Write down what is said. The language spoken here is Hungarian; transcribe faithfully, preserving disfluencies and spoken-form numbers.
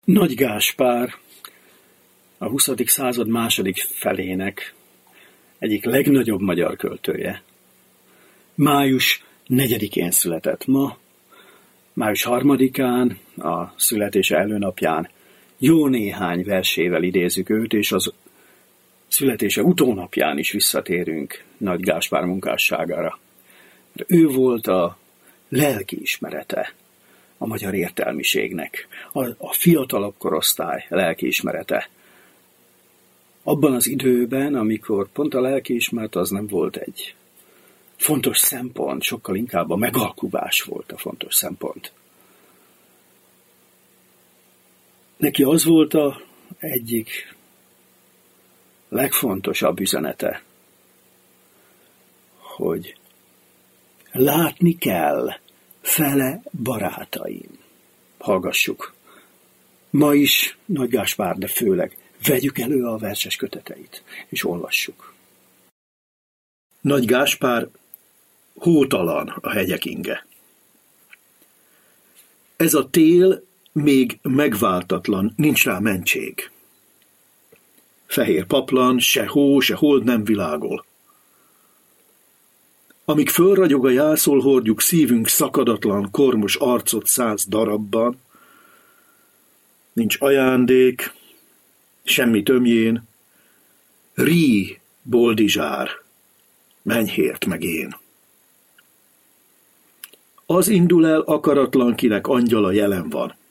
Nagy Gáspár a huszadik század második felének egyik legnagyobb magyar költője. Május negyedikén született ma, május harmadikán, a születése előnapján jó néhány versével idézzük őt, és az születése utónapján is visszatérünk Nagy Gáspár munkásságára. Ő volt a lelkiismerete a magyar értelmiségnek, a, a fiatalabb korosztály lelkiismerete. Abban az időben, amikor pont a lelkiismeret az nem volt egy fontos szempont, sokkal inkább a megalkuvás volt a fontos szempont. Neki az volt a egyik legfontosabb üzenete, hogy látni kell fele barátaim. Hallgassuk. Ma is Nagy Gáspár, de főleg vegyük elő a verses köteteit, és olvassuk. Nagy Gáspár, hótalan a hegyek inge. Ez a tél még megváltatlan, nincs rá mentség. Fehér paplan, se hó, se hold nem világol. Amíg fölragyog a jászol, hordjuk szívünk szakadatlan, kormos arcot száz darabban. Nincs ajándék, semmi tömjén, rí, boldizsár, menyhért meg én. Az indul el akaratlan, kinek angyala jelen van.